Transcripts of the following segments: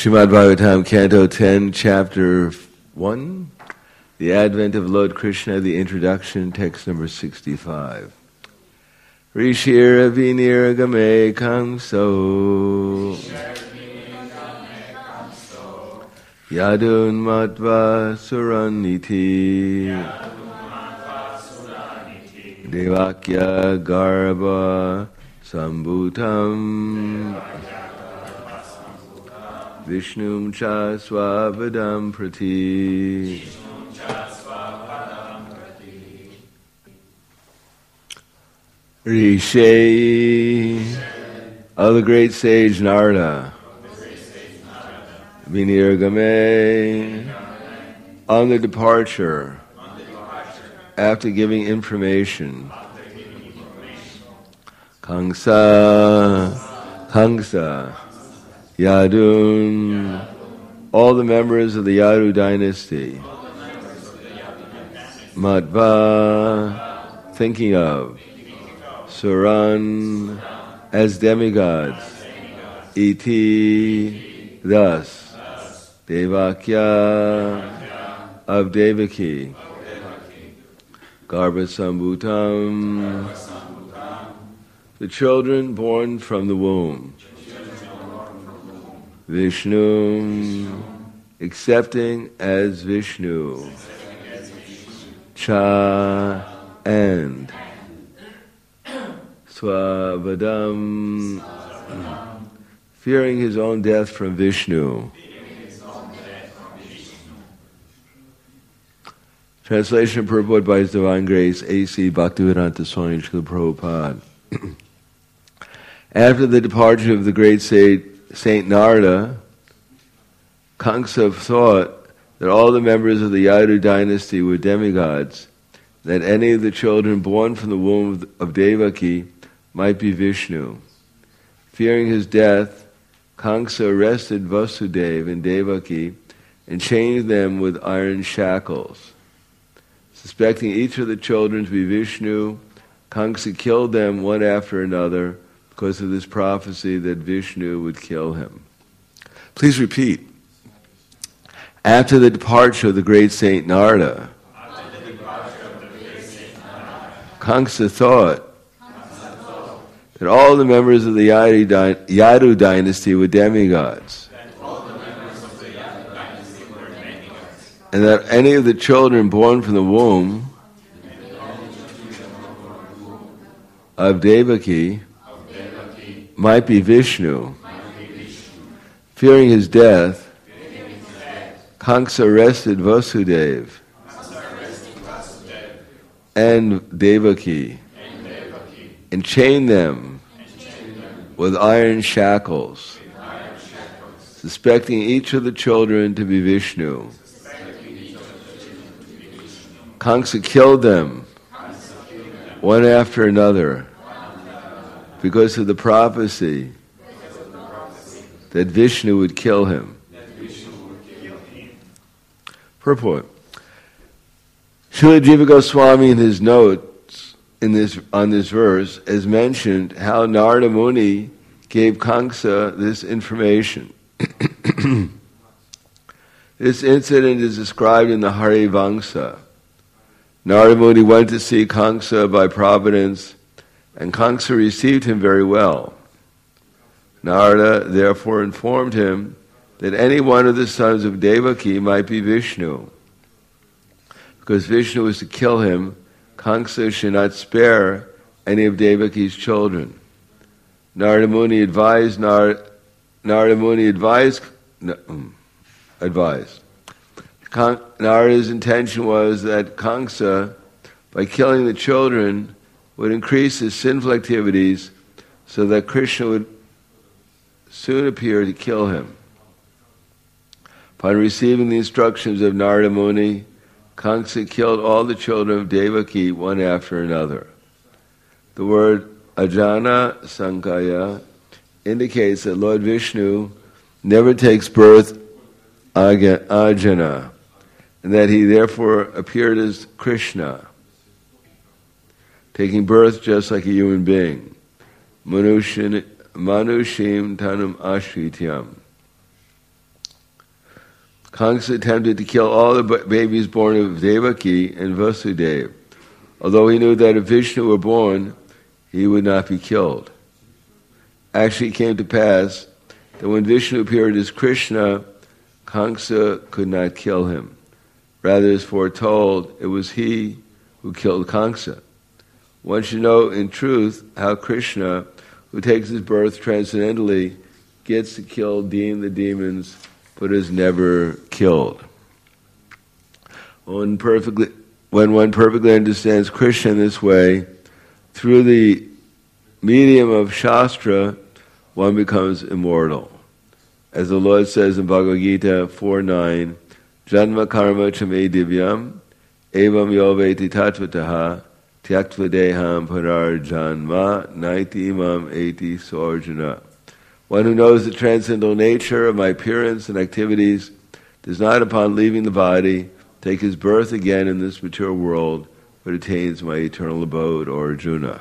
Srimad Bhagavatam, Canto 10, Chapter 1, The Advent of Lord Krishna, the Introduction, text number 65. Rishira viniragame kamso Yadun matva suraniti Devakya garba sambhutam Vishnum cha swavadam prati. Rishi of the great sage Narada, Viniragame, on the departure, after giving information, Kangsa, Yadun, all the members of the Yadu dynasty, Madhva, thinking of, Suran, as demigods, Iti, thus, Devakya, of Devaki, Garbhasambhutam, the children born from the womb, Vishnu, accepting as Vishnu, Cha, and Swavadam, fearing his own death from Vishnu. Translation purport by His Divine Grace, A.C. Bhaktivedanta Swami Srila Prabhupada. After the departure of the great Saint Narada, Kamsa thought that all the members of the Yadu dynasty were demigods, that any of the children born from the womb of Devaki might be Vishnu. Fearing his death, Kamsa arrested Vasudeva and Devaki and chained them with iron shackles. Suspecting each of the children to be Vishnu, Kamsa killed them one after another because of this prophecy that Vishnu would kill him. Please repeat. After the departure of the great Saint Narada, Kamsa thought that all the members of the Yadu dynasty were demigods, and that any of the children born from the womb of Devaki might be Vishnu. Fearing his death, Kamsa arrested Vasudeva and Devaki and chained them with iron shackles, suspecting each of the children to be Vishnu. Kamsa killed them one after another because of the prophecy that Vishnu would kill him. Purport. Srila Jiva Goswami in his notes on this verse has mentioned how Narada Muni gave Kamsa this information. This incident is described in the Harivamsa. Narada Muni went to see Kamsa by providence, and Kamsa received him very well. Narada therefore informed him that any one of the sons of Devaki might be Vishnu. Because Vishnu was to kill him, Kamsa should not spare any of Devaki's children. Narada Muni advised. Narada's intention was that Kamsa, by killing the children, would increase his sinful activities so that Krishna would soon appear to kill him. Upon receiving the instructions of Narada Muni, Kamsa killed all the children of Devaki one after another. The word Ajana Sankaya indicates that Lord Vishnu never takes birth Ajana, and that he therefore appeared as Krishna, taking birth just like a human being. Manushim tanum ashrityam. Kamsa attempted to kill all the babies born of Devaki and Vasudeva. Although he knew that if Vishnu were born, he would not be killed. Actually, it came to pass that when Vishnu appeared as Krishna, Kamsa could not kill him. Rather, as foretold, it was he who killed Kamsa. One should know in truth how Krishna, who takes his birth transcendently, gets to kill the demons, but is never killed. When one perfectly understands Krishna in this way, through the medium of Shastra, one becomes immortal. As the Lord says in Bhagavad Gita 4:9, Janma karma chame divyam, evam yoveti tatvataha, tyaktva deham parar janma, naiti imam eti sorjana. One who knows the transcendental nature of my appearance and activities does not, upon leaving the body, take his birth again in this material world, but attains my eternal abode, or Arjuna.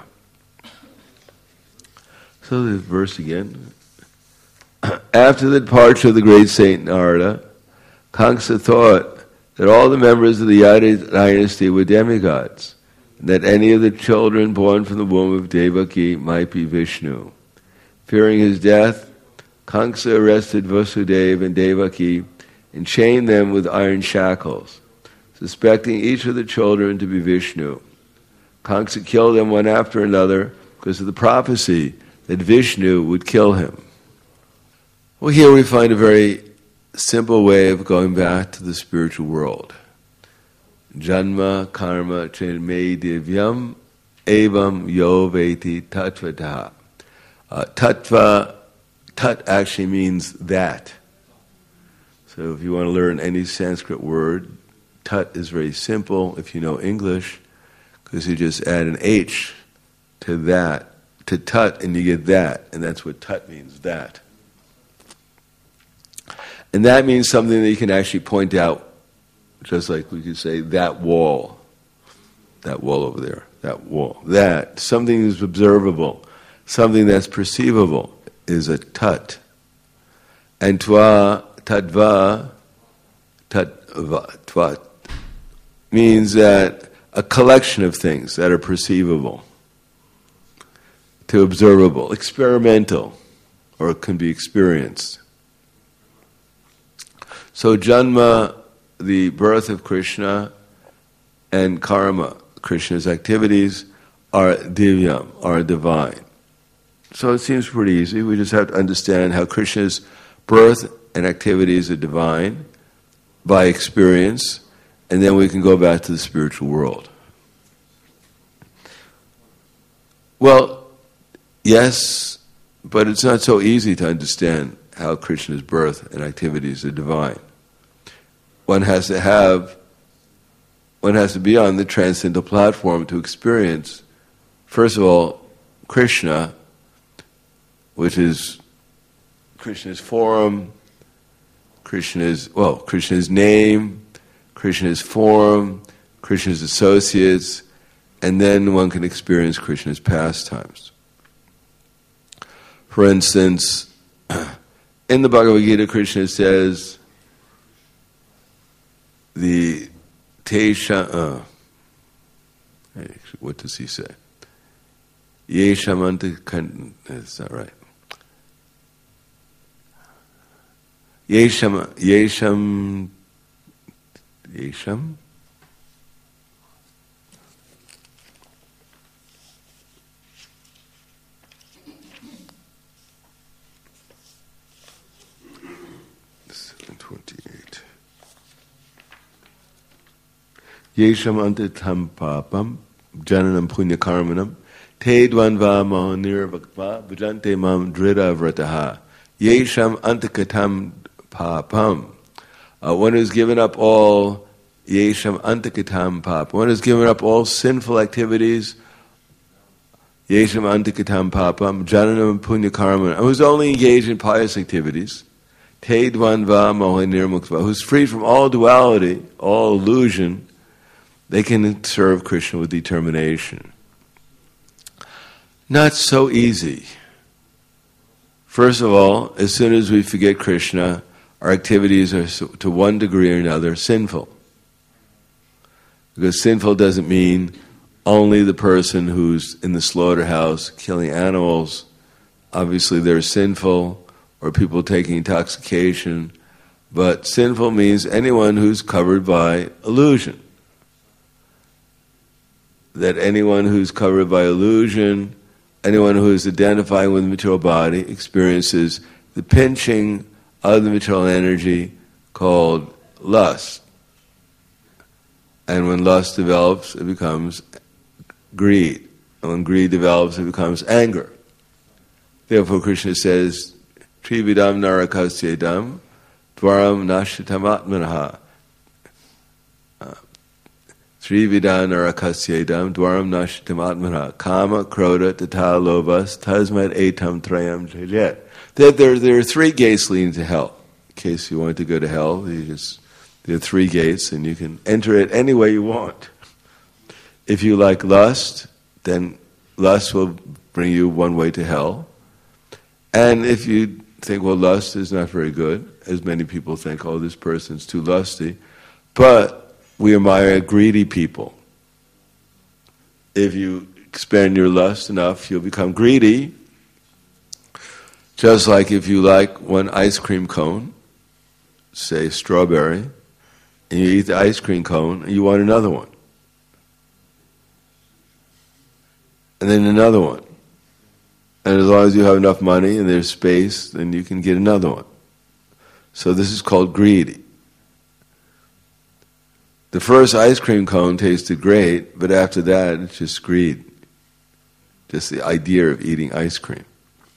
So the verse again. After the departure of the great Saint Narada, Kamsa thought that all the members of the Yadu dynasty were demigods, and that any of the children born from the womb of Devaki might be Vishnu. Fearing his death, Kamsa arrested Vasudeva and Devaki and chained them with iron shackles, suspecting each of the children to be Vishnu. Kamsa killed them one after another because of the prophecy that Vishnu would kill him. Well, here we find a very simple way of going back to the spiritual world. Janma karma chenme divyam evam yo veti tatvataha. Tat actually means that. So if you want to learn any Sanskrit word, tat is very simple if you know English, because you just add an H to that, to tat, and you get that, and that's what tat means, that. And that means something that you can actually point out, just like we could say, that wall over there, that wall, that, something is observable, something that's perceivable is a tat. And tva means that a collection of things that are perceivable, to observable, experimental, or it can be experienced. So Janma, the birth of Krishna, and karma, Krishna's activities, are divyam, are divine. So it seems pretty easy. We just have to understand how Krishna's birth and activities are divine by experience, and then we can go back to the spiritual world. Well, yes, but it's not so easy to understand how Krishna's birth and activities are divine. One has to be on the transcendental platform to experience, first of all, Krishna, which is Krishna's form, Krishna's name, Krishna's form, Krishna's associates, and then one can experience Krishna's pastimes. For instance, in the Bhagavad Gita, Krishna says, what does he say? That's not right. Yesham. 28. Yesham antitam papam jananam punya karmanam te dvanva mohanirvakva vajante mam drida vrataha. Yesham antikatam papam. One who's given up all yesham antikatam papam. One who's given up all sinful activities. Yesham antikatam papam jananam punya karmanam. Who's only engaged in pious activites. Te dvanva mohanirmukva. Who's free from all duality, all illusion. They can serve Krishna with determination. Not so easy. First of all, as soon as we forget Krishna, our activities are, to one degree or another, sinful. Because sinful doesn't mean only the person who's in the slaughterhouse killing animals. Obviously they're sinful, or people taking intoxication. But sinful means anyone who's covered by illusion. That anyone who's covered by illusion, anyone who is identifying with the material body, experiences the pinching of the material energy called lust. And when lust develops, it becomes greed. And when greed develops, it becomes anger. Therefore Krishna says, Trividam narakasyedam dvaram nashitamatmanaha. Trividam narakasyedam dvaram nashitamatmanaha. Kama, krodha, tata, lobhas, tasmat etam trayam jajet. There are three gates leading to hell. In case you want to go to hell, there are three gates, and you can enter it any way you want. If you like lust, then lust will bring you one way to hell. And if you think, well, lust is not very good, as many people think, oh, this person's too lusty, but we admire greedy people. If you expand your lust enough, you'll become greedy. Just like if you like one ice cream cone, say strawberry, and you eat the ice cream cone, and you want another one. And then another one. And as long as you have enough money and there's space, then you can get another one. So this is called greedy. The first ice cream cone tasted great, but after that, it's just greed. Just the idea of eating ice cream.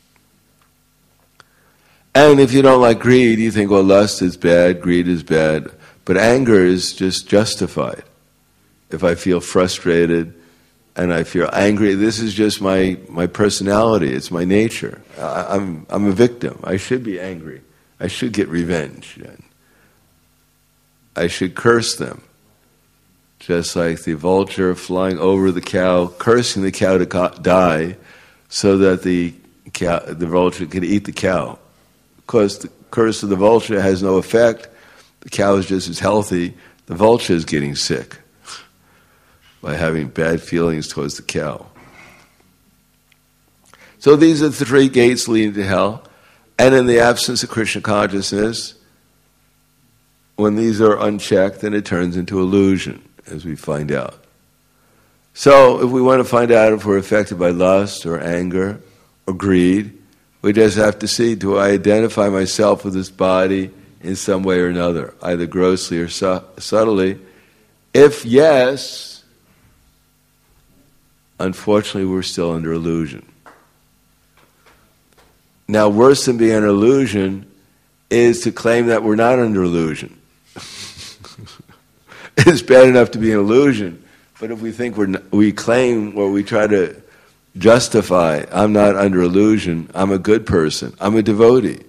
And if you don't like greed, you think, well, lust is bad, greed is bad, but anger is just justified. If I feel frustrated and I feel angry, this is just my personality, it's my nature. I'm a victim. I should be angry. I should get revenge. I should curse them. Just like the vulture flying over the cow, cursing the cow to die so that the vulture can eat the cow. Because the curse of the vulture has no effect. The cow is just as healthy. The vulture is getting sick by having bad feelings towards the cow. So these are the three gates leading to hell. And in the absence of Krishna consciousness, when these are unchecked, then it turns into illusion, as we find out. So if we want to find out if we're affected by lust or anger or greed, we just have to see, do I identify myself with this body in some way or another, either grossly or subtly? If yes, unfortunately we're still under illusion. Now, worse than being under illusion is to claim that we're not under illusion. It's bad enough to be an illusion, but if we think we claim, or we try to justify, I'm not under illusion, I'm a good person, I'm a devotee,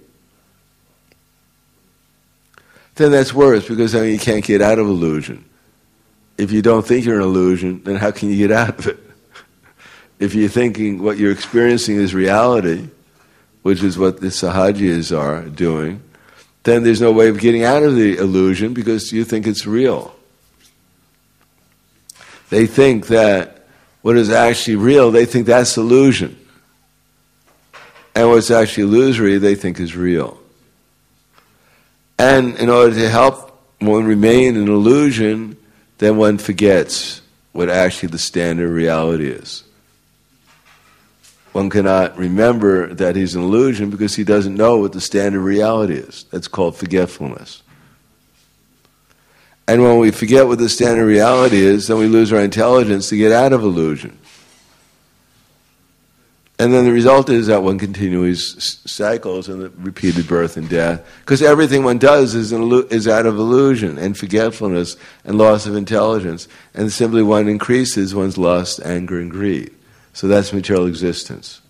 then that's worse, because then you can't get out of illusion. If you don't think you're an illusion, then how can you get out of it? If you're thinking what you're experiencing is reality, which is what the Sahajiyas are doing, then there's no way of getting out of the illusion because you think it's real. They think that what is actually real, they think that's illusion. And what's actually illusory, they think is real. And in order to help one remain in illusion, then one forgets what actually the standard reality is. One cannot remember that he's an illusion because he doesn't know what the standard reality is. That's called forgetfulness. And when we forget what the standard reality is, then we lose our intelligence to get out of illusion. And then the result is that one continues cycles in the repeated birth and death, because everything one does is out of illusion and forgetfulness and loss of intelligence. And simply one increases one's lust, anger, and greed. So that's material existence.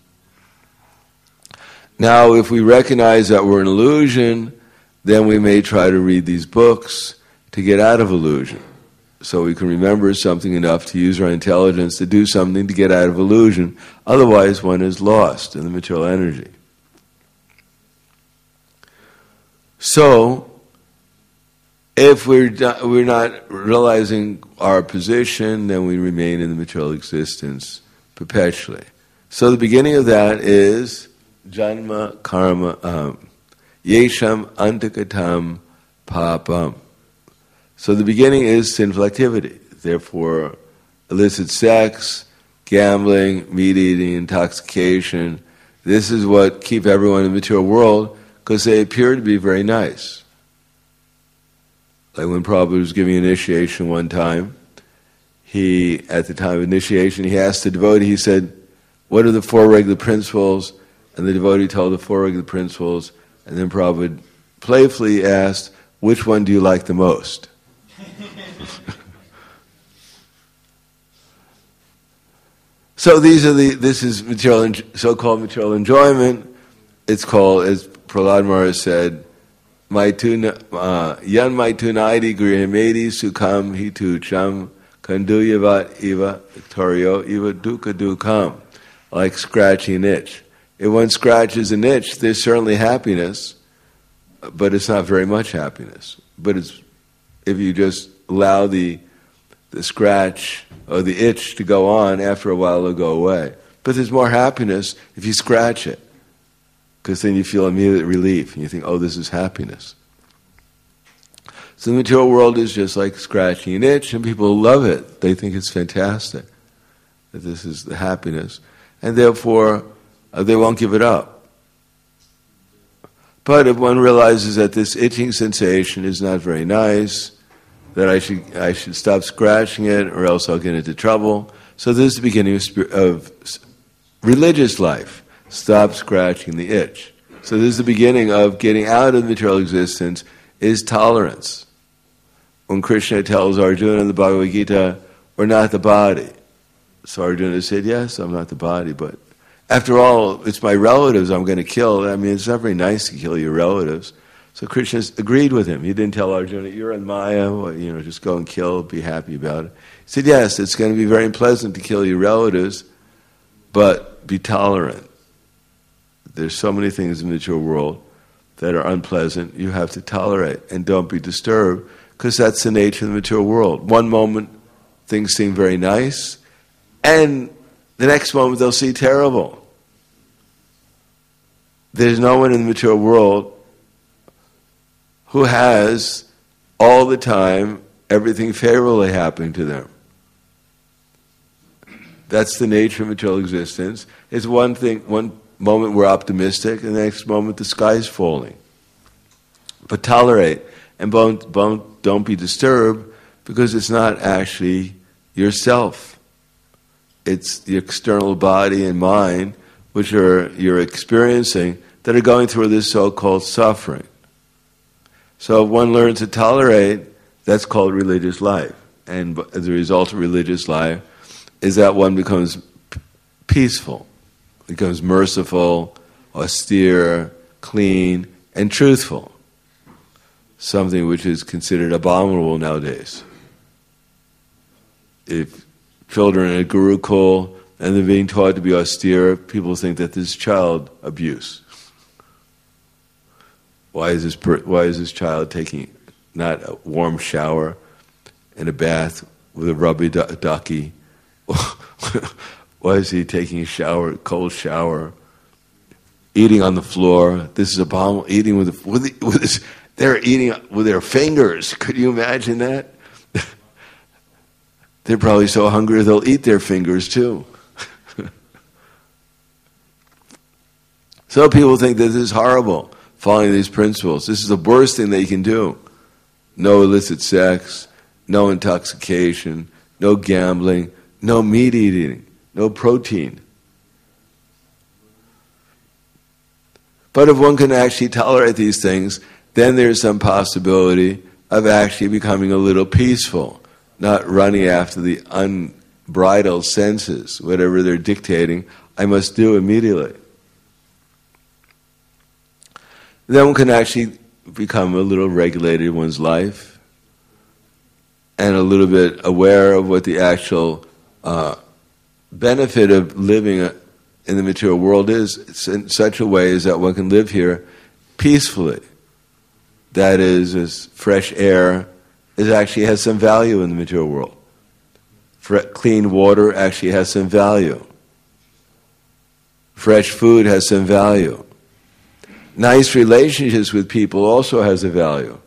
Now, if we recognize that we're an illusion, then we may try to read these books to get out of illusion. So we can remember something enough to use our intelligence to do something to get out of illusion. Otherwise, one is lost in the material energy. So, if we're not realizing our position, then we remain in the material existence perpetually. So the beginning of that is janma karma yesham antakatam papam. So the beginning is sinful activity. Therefore, illicit sex, gambling, meat eating, intoxication, this is what keep everyone in the material world because they appear to be very nice. Like when Prabhupada was giving initiation one time, at the time of initiation, he asked the devotee, he said, what are the four regular principles? And the devotee told the four regular principles, and then Prabhupada playfully asked, which one do you like the most? So this is material, so-called material enjoyment. It's called, as Prahlad Maharaj said, yan maitunaidi grihimedi sukham hitu cham kanduyavat eva victorio eva dukkha dukkam, like scratching an itch. If one scratches an itch, there's certainly happiness, but it's not very much happiness. But if you just allow the scratch or the itch to go on, after a while it'll go away. But there's more happiness if you scratch it, because then you feel immediate relief and you think, oh, this is happiness. So the material world is just like scratching an itch, and people love it. They think it's fantastic, that this is the happiness. And therefore, they won't give it up. But if one realizes that this itching sensation is not very nice, that I should stop scratching it or else I'll get into trouble. So this is the beginning of religious life. Stop scratching the itch. So this is the beginning of getting out of material existence, is tolerance. When Krishna tells Arjuna in the Bhagavad Gita, we're not the body. So Arjuna said, yes, I'm not the body, but after all, it's my relatives I'm going to kill. I mean, it's not very nice to kill your relatives. So Krishna agreed with him. He didn't tell Arjuna, you're in Maya, just go and kill, be happy about it. He said, yes, it's going to be very unpleasant to kill your relatives, but be tolerant. There's so many things in the material world that are unpleasant, you have to tolerate, and don't be disturbed, because that's the nature of the material world. One moment, things seem very nice, and the next moment they'll seem terrible. There's no one in the material world who has all the time everything favorably happening to them. That's the nature of material existence. It's one moment we're optimistic, and the next moment the sky's falling. But tolerate, and don't be disturbed, because it's not actually yourself. It's the external body and mind, which you're experiencing, that are going through this so-called suffering. So if one learns to tolerate, that's called religious life. And the result of religious life is that one becomes peaceful, becomes merciful, austere, clean, and truthful. Something which is considered abominable nowadays. If children in a Gurukul and they're being taught to be austere, people think that this is child abuse. Why is this child taking not a warm shower and a bath with a rubber ducky? Why is he taking a cold shower, eating on the floor? This is abominable. Eating they're eating with their fingers. Could you imagine that? They're probably so hungry they'll eat their fingers too. So people think that this is horrible, following these principles. This is the worst thing they can do. No illicit sex, no intoxication, no gambling, no meat eating, no protein. But if one can actually tolerate these things, then there's some possibility of actually becoming a little peaceful, not running after the unbridled senses, whatever they're dictating, I must do immediately. Then one can actually become a little regulated in one's life and a little bit aware of what the actual benefit of living in the material world is. It's in such a way as that one can live here peacefully. that is fresh air, actually has some value in the material world. Clean water actually has some value. Fresh food has some value. Nice relationships with people also has a value.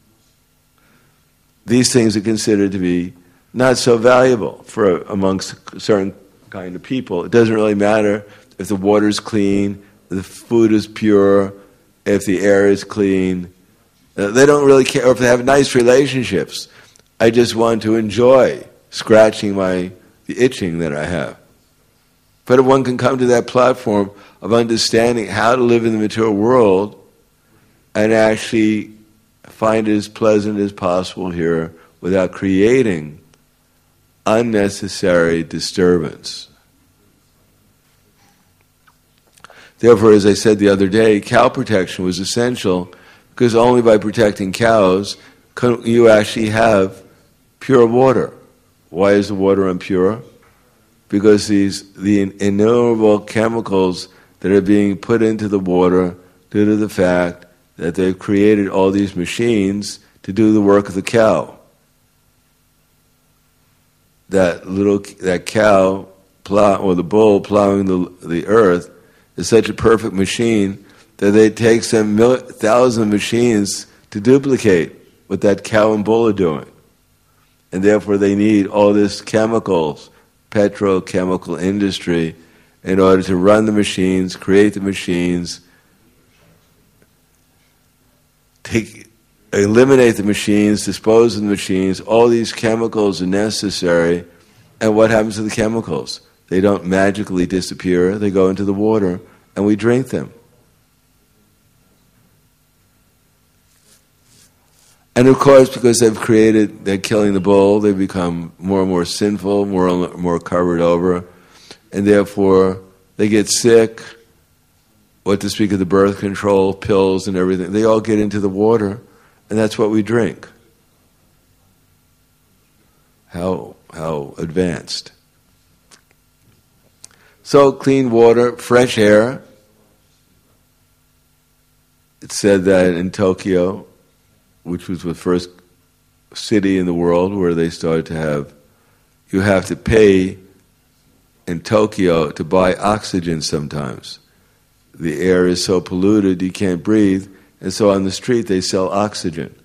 These things are considered to be not so valuable for amongst certain kind of people. It doesn't really matter if the water is clean, if the food is pure, if the air is clean. They don't really care, or if they have nice relationships. I just want to enjoy scratching the itching that I have. But if one can come to that platform of understanding how to live in the material world and actually find it as pleasant as possible here without creating unnecessary disturbance. Therefore, as I said the other day, cow protection was essential because only by protecting cows can you actually have pure water. Why is the water impure? Because the innumerable chemicals that are being put into the water due to the fact that they've created all these machines to do the work of the cow. That cow or the bull plowing the earth is such a perfect machine that it takes them 1,000 machines to duplicate what that cow and bull are doing. And therefore they need all this chemicals, petrochemical industry, in order to run the machines, create the machines, eliminate the machines, dispose of the machines. All these chemicals are necessary. And what happens to the chemicals? They don't magically disappear. They go into the water, and we drink them. And of course, because they're killing the bull, they become more and more sinful, more and more covered over, and therefore they get sick. What to speak of the birth control pills and everything, they all get into the water, and that's what we drink. How advanced. So clean water, fresh air. It said that in Tokyo, which was the first city in the world where they started to you have to pay in Tokyo to buy oxygen sometimes. The air is so polluted you can't breathe, and so on the street they sell oxygen.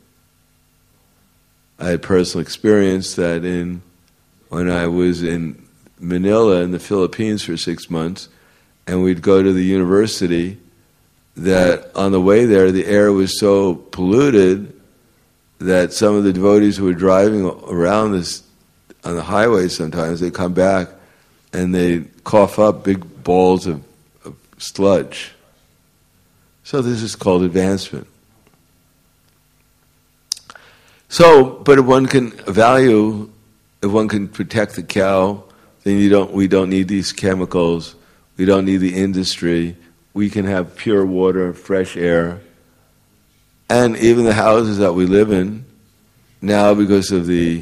I had personal experience that when I was in Manila in the Philippines for 6 months, and we'd go to the university, that on the way there the air was so polluted that some of the devotees who were driving around on the highway sometimes, they come back and they cough up big balls of sludge. So this is called advancement. So, but if one can protect the cow, then we don't need these chemicals, we don't need the industry, we can have pure water, fresh air. And even the houses that we live in, now because of the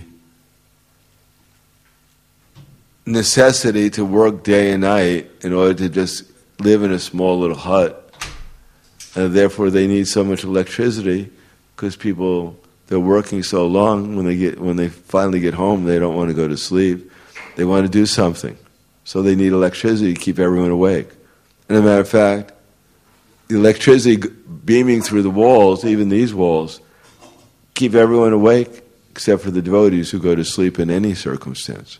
necessity to work day and night in order to just live in a small little hut, and therefore they need so much electricity because they're working so long, when they finally get home, they don't want to go to sleep. They want to do something. So they need electricity to keep everyone awake. And as a matter of fact, the electricity beaming through the walls, even these walls, keep everyone awake except for the devotees who go to sleep in any circumstance.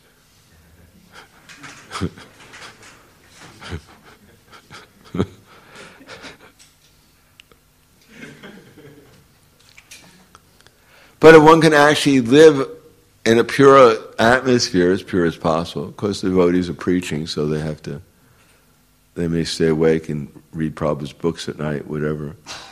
But if one can actually live in a pure atmosphere, as pure as possible, of course the devotees are preaching, so they may stay awake and read Prabhupada's books at night, whatever.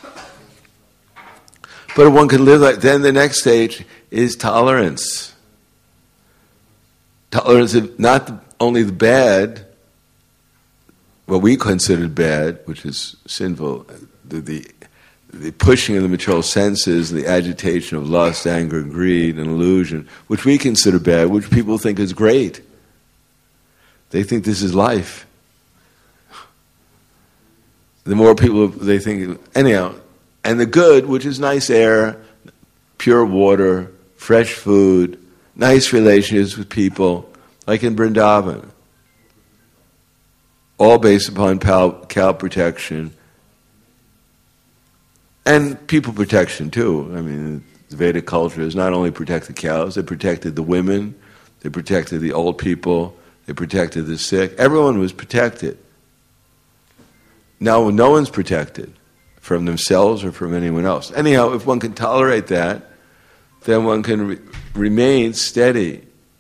But if one can live like, then the next stage is tolerance. Tolerance of not only the bad, what we consider bad, which is sinful, the pushing of the material senses, the agitation of lust, anger, greed, and illusion, which we consider bad, which people think is great. They think this is life. The more people they think, anyhow, And the good, which is nice air, pure water, fresh food, nice relationships with people, like in Vrindavan. All based upon cow protection. And people protection too. I mean, the Vedic culture has not only protected cows, they protected the women, they protected the old people, they protected the sick. Everyone was protected. Now no one's protected from themselves or from anyone else. Anyhow, if one can tolerate that, then one can remain steady.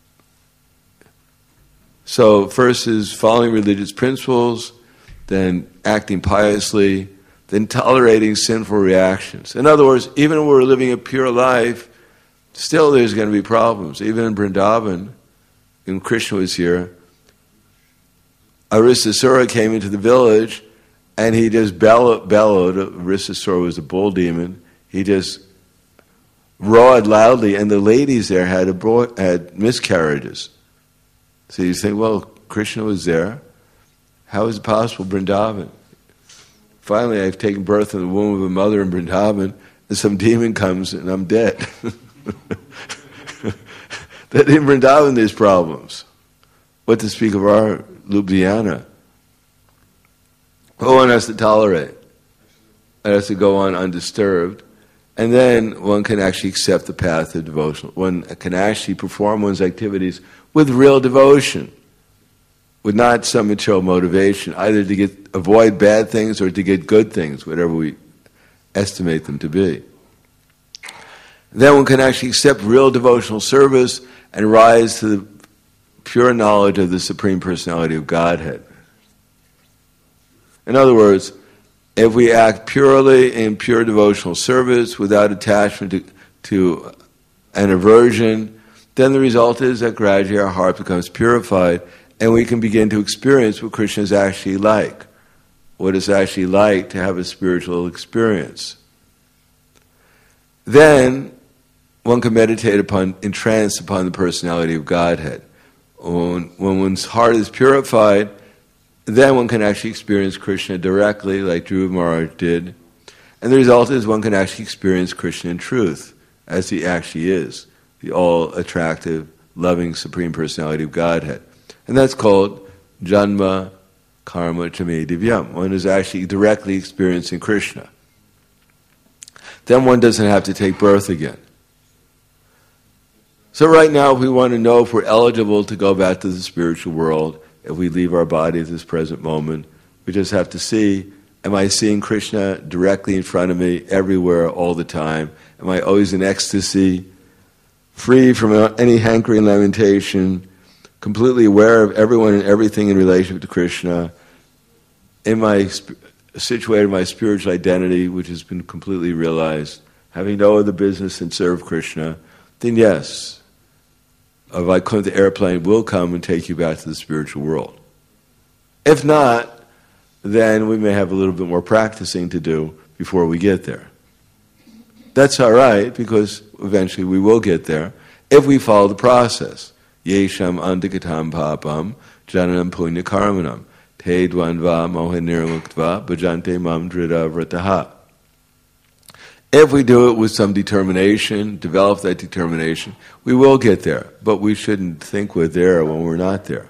So first is following religious principles, then acting piously, then tolerating sinful reactions. In other words, even when we're living a pure life, still there's going to be problems. Even in Vrindavan, when Krishna was here, Aristasura came into the village and he just bellowed. Aristasura was a bull demon. He just roared loudly, and the ladies there had miscarriages. So you think, well, Krishna was there. How is it possible, Vrindavan? Finally, I've taken birth in the womb of a mother in Vrindavan, and some demon comes and I'm dead. That in Vrindavan there's problems. What to speak of our Ljubljana? One has to tolerate. It has to go on undisturbed. And then one can actually accept the path of devotion. One can actually perform one's activities with real devotion, with not some material motivation, either to avoid bad things or to get good things, whatever we estimate them to be. Then one can actually accept real devotional service and rise to the pure knowledge of the Supreme Personality of Godhead. In other words, if we act purely in pure devotional service without attachment to an aversion, then the result is that gradually our heart becomes purified and we can begin to experience what Krishna is actually like, what it's actually like to have a spiritual experience. Then one can meditate entranced upon the personality of Godhead. When one's heart is purified, then one can actually experience Krishna directly, like Dhruva Maharaj did. And the result is one can actually experience Krishna in truth, as he actually is, the all-attractive, loving Supreme Personality of Godhead. And that's called Janma Karma Chame Divyam. One is actually directly experiencing Krishna. Then one doesn't have to take birth again. So right now, if we want to know if we're eligible to go back to the spiritual world, if we leave our body at this present moment, we just have to see, am I seeing Krishna directly in front of me, everywhere, all the time? Am I always in ecstasy, free from any hankering lamentation, completely aware of everyone and everything in relation to Krishna? Am I situated in my spiritual identity, which has been completely realized, having no other business than serve Krishna? Then yes, a Vaikuntha airplane will come and take you back to the spiritual world. If not, then we may have a little bit more practicing to do before we get there. That's all right, because eventually we will get there if we follow the process. Yesham andikatam papam jananam punya karmanam te dvandva mohaniramuktva bhajante mam drita vrataha. If we do it with some determination, develop that determination, we will get there. But we shouldn't think we're there when we're not there.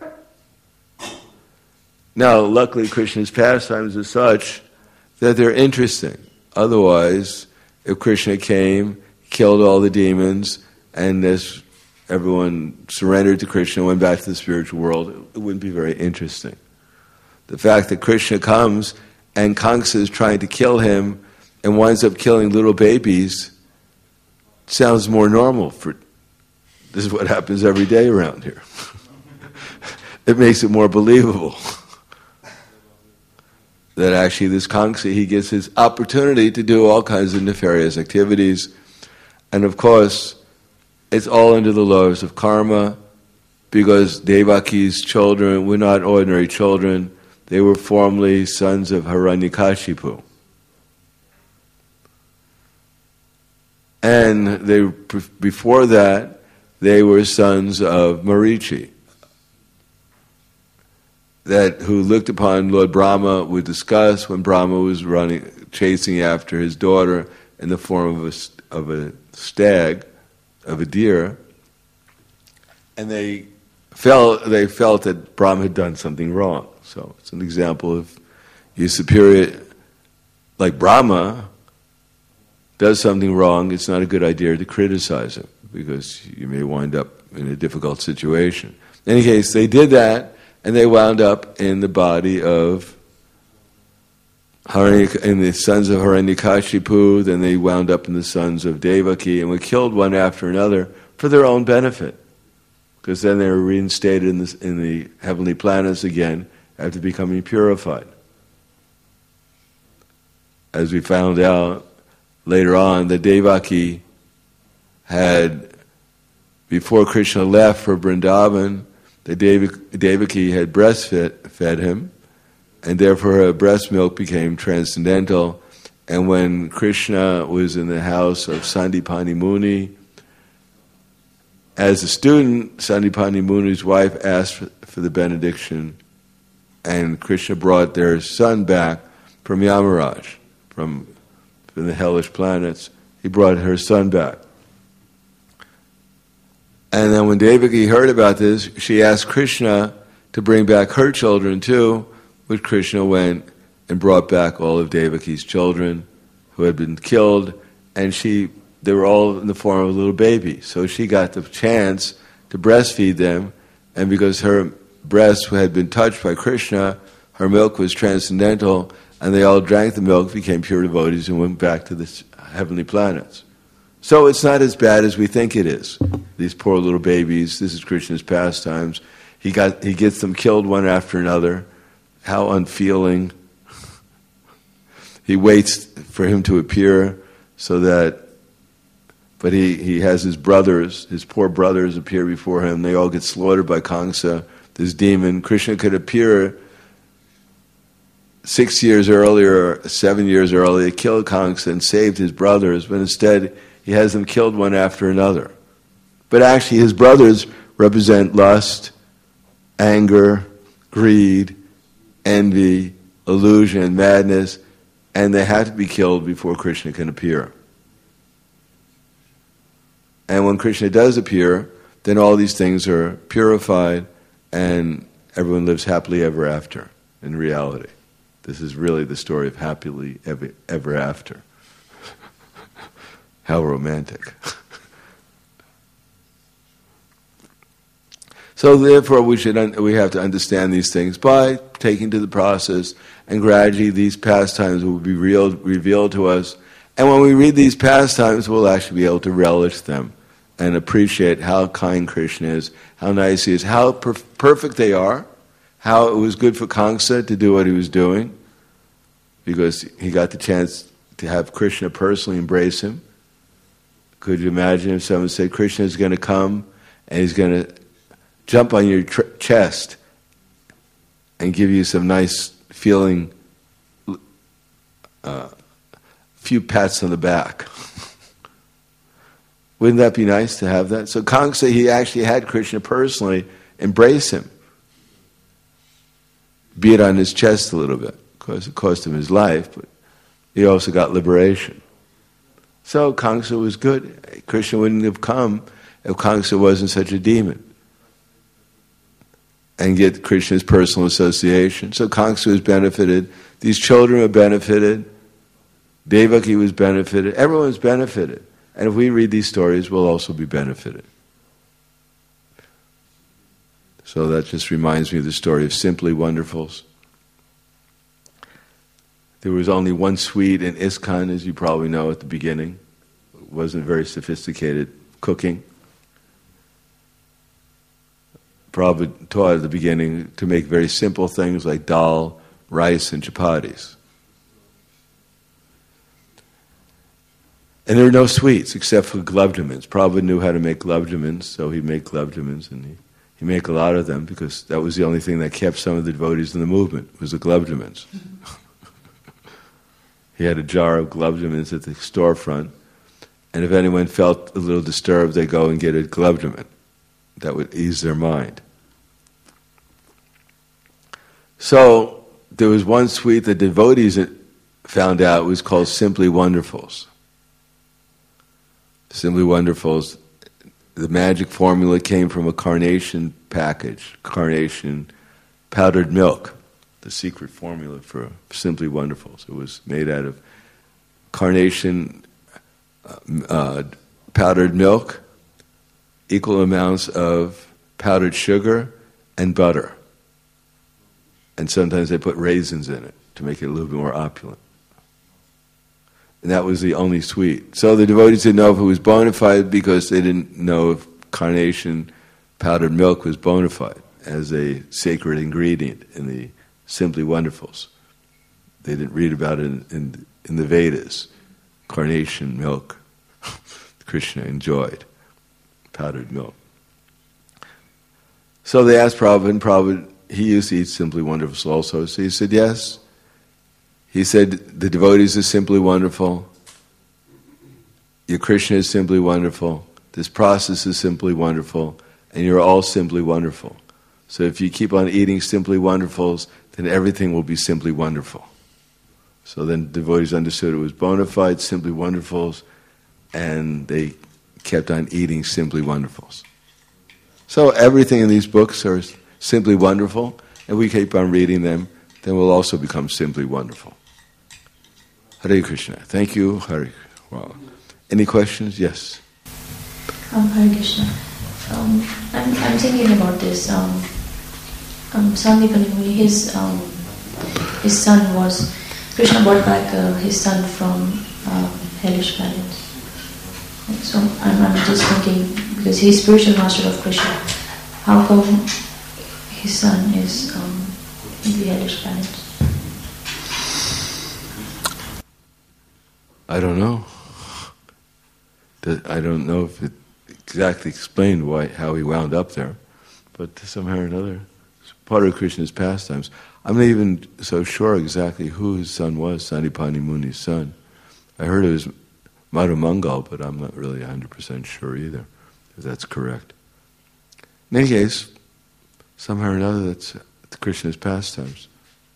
Now, luckily, Krishna's pastimes are such that they're interesting. Otherwise, if Krishna came, killed all the demons, and everyone surrendered to Krishna and went back to the spiritual world, it wouldn't be very interesting. The fact that Krishna comes and Kamsa is trying to kill him and winds up killing little babies sounds more normal. This is what happens every day around here. It makes it more believable that actually this Kamsa, he gets his opportunity to do all kinds of nefarious activities. And of course, it's all under the laws of karma, because Devaki's children were not ordinary children. They were formerly sons of Hiranyakashipu. And before that, they were sons of Marichi, who looked upon Lord Brahma, would discuss when Brahma was chasing after his daughter in the form of a stag, of a deer, and they felt that Brahma had done something wrong. So it's an example of your superior, like Brahma, does something wrong. It's not a good idea to criticize him because you may wind up in a difficult situation. In any case, they did that, and they wound up in the body of in the sons of Hiranyakashipu, then they wound up in the sons of Devaki, and were killed one after another for their own benefit. Because then they were reinstated in the heavenly planets again after becoming purified. As we found out later on, that Devaki had, before Krishna left for Vrindavan, the Devaki had breastfed him, and therefore her breast milk became transcendental. And when Krishna was in the house of Sandipani Muni, as a student, Sandipani Muni's wife asked for the benediction, and Krishna brought their son back from Yamaraj, from the hellish planets. He brought her son back. And then when Devaki heard about this, she asked Krishna to bring back her children too, which Krishna went and brought back all of Devaki's children who had been killed, and they were all in the form of a little baby. So she got the chance to breastfeed them, and because her breasts had been touched by Krishna, her milk was transcendental, and they all drank the milk, became pure devotees, and went back to the heavenly planets. So it's not as bad as we think it is. These poor little babies, this is Krishna's pastimes. He gets them killed one after another. How unfeeling. He waits for him to appear but he has his brothers, his poor brothers appear before him. They all get slaughtered by Kamsa, this demon. Krishna could appear 6 years earlier, 7 years earlier, killed Kamsa and saved his brothers, but instead he has them killed one after another. But actually his brothers represent lust, anger, greed, envy, illusion, madness, and they have to be killed before Krishna can appear. And when Krishna does appear, then all these things are purified and everyone lives happily ever after in reality. This is really the story of happily ever after. How romantic. So therefore we have to understand these things by taking to the process, and gradually these pastimes will be revealed to us. And when we read these pastimes, we'll actually be able to relish them and appreciate how kind Krishna is, how nice he is, how perfect they are, how it was good for Kamsa to do what he was doing, because he got the chance to have Krishna personally embrace him. Could you imagine if someone said, Krishna is going to come and he's going to jump on your chest and give you some nice feeling, few pats on the back. Wouldn't that be nice to have that? So Kamsa, he actually had Krishna personally embrace him. Beat on his chest a little bit. Of course, it cost him his life, but he also got liberation. So Kamsa was good. Krishna wouldn't have come if Kamsa wasn't such a demon. And get Krishna's personal association. So Kamsa was benefited. These children were benefited. Devaki was benefited. Everyone was benefited. And if we read these stories, we'll also be benefited. So that just reminds me of the story of Simply Wonderfuls. There was only one suite in ISKCON, as you probably know, at the beginning. It wasn't very sophisticated cooking. Prabhupada taught at the beginning to make very simple things like dal, rice, and chapatis. And there were no sweets except for gulab-jammuns. Prabhupada knew how to make gulab-jammuns, so he'd make gulab-jammuns, and he'd make a lot of them because that was the only thing that kept some of the devotees in the movement, was the gulab-jammuns. He had a jar of gulab-jammuns at the storefront, and if anyone felt a little disturbed, they'd go and get a gulab-jammun. That would ease their mind. So there was one sweet that devotees found out was called Simply Wonderfuls. Simply Wonderfuls, the magic formula came from a carnation package, carnation powdered milk, the secret formula for Simply Wonderfuls. It was made out of carnation powdered milk, equal amounts of powdered sugar and butter. And sometimes they put raisins in it to make it a little bit more opulent. And that was the only sweet. So the devotees didn't know if it was bona fide because they didn't know if carnation powdered milk was bona fide as a sacred ingredient in the Simply Wonderfuls. They didn't read about it in the Vedas. Carnation milk, Krishna enjoyed, powdered milk. So they asked Prabhupada, and Prabhupada, he used to eat Simply Wonderfuls also. So he said, yes. He said, the devotees are simply wonderful. Your Krishna is simply wonderful. This process is simply wonderful. And you're all simply wonderful. So if you keep on eating Simply Wonderfuls, then everything will be simply wonderful. So then devotees understood it was bona fide Simply Wonderfuls, and they kept on eating Simply Wonderfuls. So everything in these books are simply wonderful, and we keep on reading them, then we'll also become simply wonderful. Hare Krishna. Thank you, Hare. Wow. Any questions? Yes. Hare Krishna. I'm thinking about this. Sandipani Muni, his son was, Krishna brought back his son from hellish planets. So I'm just thinking, because he's spiritual master of Krishna, how come his son is in the hellish planets? I don't know. I don't know if it exactly explained how he wound up there, but somehow or another, it's part of Krishna's pastimes. I'm not even so sure exactly who his son was, Sandipani Muni's son. I heard it was Madhu Mangal, but I'm not really 100% sure either, if that's correct. In any case, somehow or another, that's Krishna's pastimes.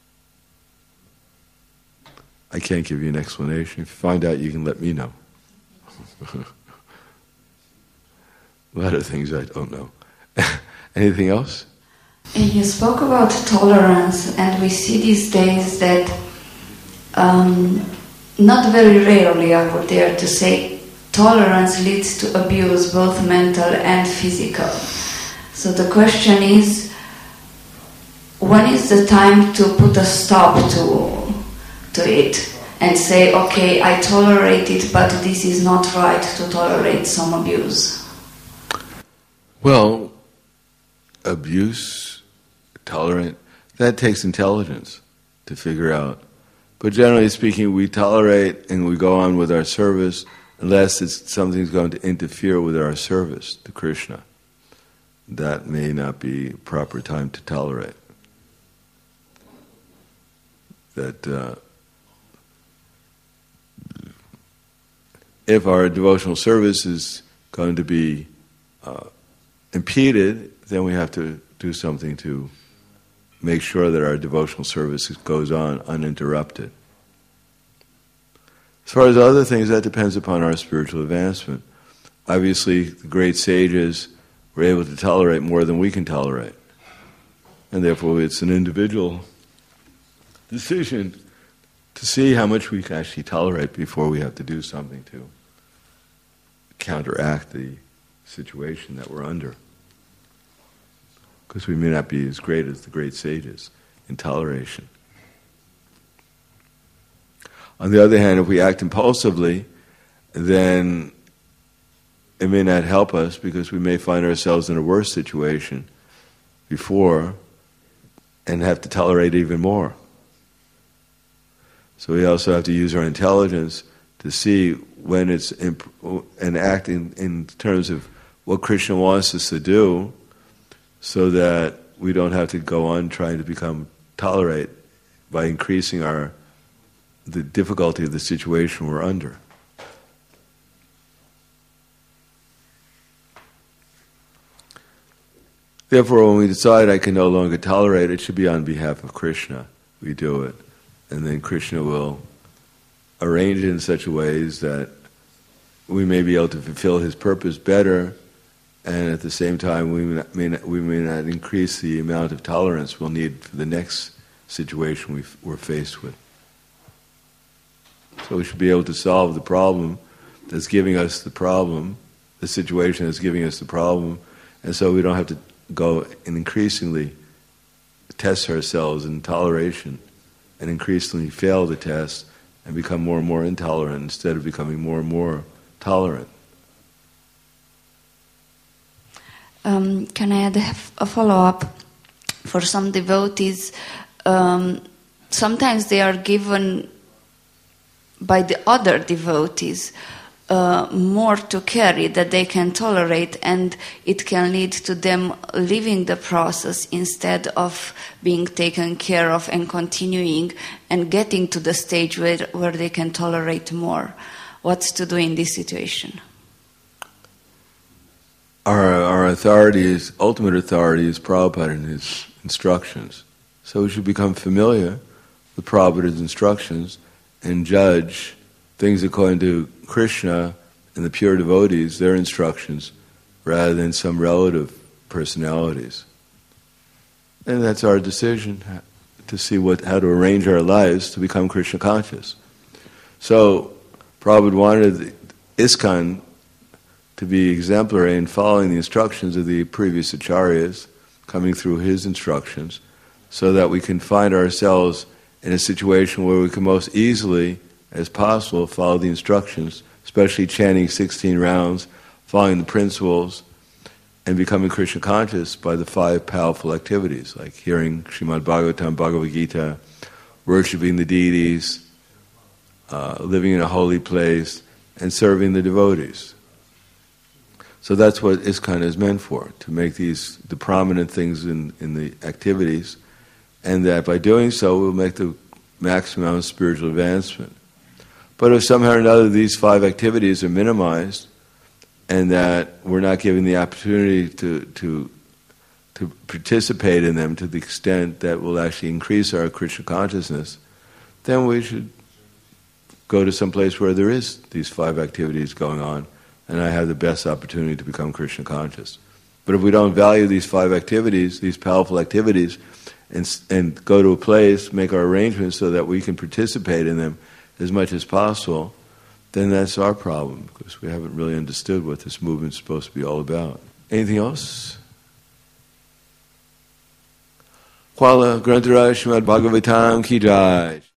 I can't give you an explanation. If you find out, you can let me know. A lot of things I don't know. Anything else? You spoke about tolerance, and we see these days that not very rarely, I would dare to say, tolerance leads to abuse, both mental and physical. So the question is, when is the time to put a stop to it and say, okay, I tolerate it, but this is not right to tolerate some abuse? Well, abuse, tolerant, that takes intelligence to figure out. But generally speaking, we tolerate and we go on with our service unless something's going to interfere with our service to Krishna. That may not be proper time to tolerate. That if our devotional service is going to be impeded, then we have to do something to make sure that our devotional service goes on uninterrupted. As far as other things, that depends upon our spiritual advancement. Obviously, the great sages were able to tolerate more than we can tolerate. And therefore, it's an individual decision to see how much we can actually tolerate before we have to do something to counteract the situation that we're under. Because we may not be as great as the great sages in toleration. On the other hand, if we act impulsively, then it may not help us because we may find ourselves in a worse situation before and have to tolerate even more. So we also have to use our intelligence to see when it's and act in terms of what Krishna wants us to do, so that we don't have to go on trying to tolerate by increasing the difficulty of the situation we're under. Therefore, when we decide I can no longer tolerate, it should be on behalf of Krishna. We do it. And then Krishna will arrange it in such a way that we may be able to fulfill his purpose better, and at the same time we may not increase the amount of tolerance we'll need for the next situation we're faced with. So we should be able to solve the problem that's giving us the problem, the situation that's giving us the problem, and so we don't have to go and increasingly test ourselves in toleration and increasingly fail the test and become more and more intolerant instead of becoming more and more tolerant. Can I add a follow-up? For some devotees, sometimes they are given by the other devotees more to carry that they can tolerate, and it can lead to them leaving the process instead of being taken care of and continuing and getting to the stage where they can tolerate more. What's to do in this situation? Our ultimate authority is Prabhupada and his instructions. So we should become familiar with Prabhupada's instructions and judge things according to Krishna and the pure devotees, their instructions, rather than some relative personalities. And that's our decision, to see how to arrange our lives to become Krishna conscious. So Prabhupada wanted ISKCON to be exemplary in following the instructions of the previous acharyas, coming through his instructions, so that we can find ourselves in a situation where we can most easily as possible follow the instructions, especially chanting 16 rounds, following the principles, and becoming Krishna conscious by the 5 powerful activities, like hearing Srimad Bhagavatam, Bhagavad Gita, worshipping the deities, living in a holy place, and serving the devotees. So that's what ISKCON is meant for, to make these the prominent things in the activities, and that by doing so we'll make the maximum of spiritual advancement. But if somehow or another these 5 activities are minimized, and that we're not given the opportunity to participate in them to the extent that will actually increase our Krishna consciousness, then we should go to some place where there is these 5 activities going on, and I have the best opportunity to become Krishna conscious. But if we don't value these 5 activities, these powerful activities, and go to a place, make our arrangements so that we can participate in them as much as possible, then that's our problem, because we haven't really understood what this movement's supposed to be all about. Anything else? Kwala Grantaraj Srimad Bhagavatam Ki Jai.